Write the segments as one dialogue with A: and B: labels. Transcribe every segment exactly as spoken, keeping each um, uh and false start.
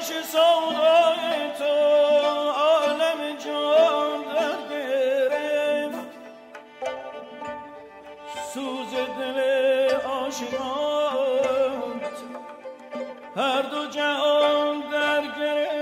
A: آتش سودای تو عالم جان در گرفت، سوز دل عاشقانت هر دو جهان در گرفت.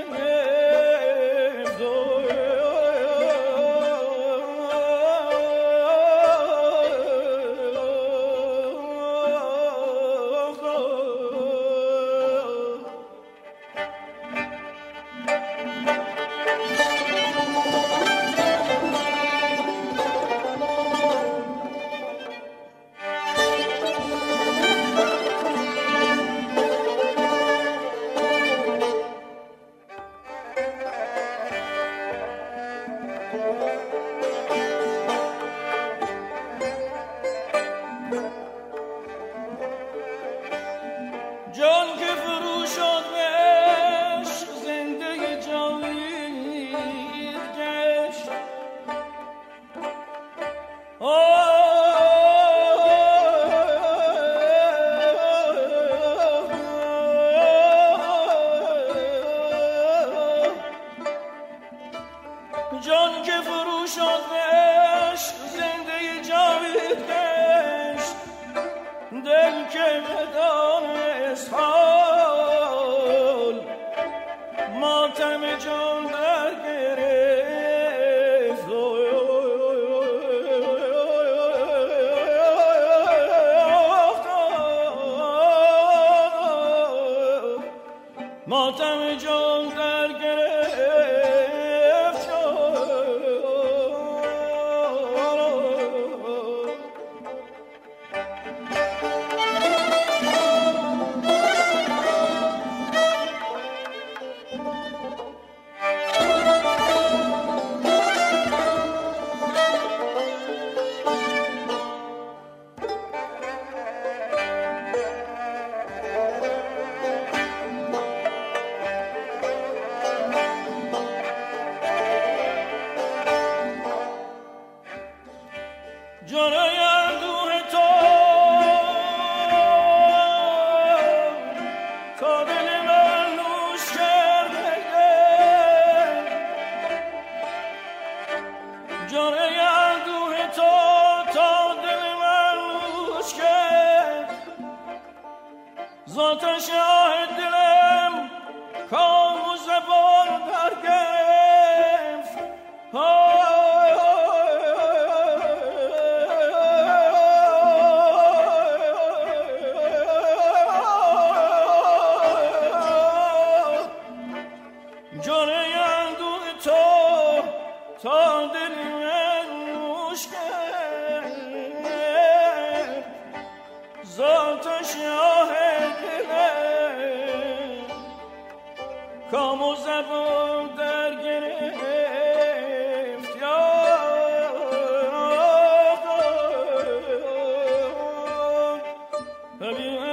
A: جان که فرو شد به عشق زنده جاوید گشت، دل که بدانست حال ماتم جان در گرفت. ماتم جان در گرفت. جانای اندوه تو تا دل من نوش کرده، جانای اندوه تو تا دل من نوش کرد، ذات شاه دلم کام و زبان در گرفت. جان اندوه تو تا دل من نوش کرد، ذات شاه دلم کام و زبان در گرفت. یا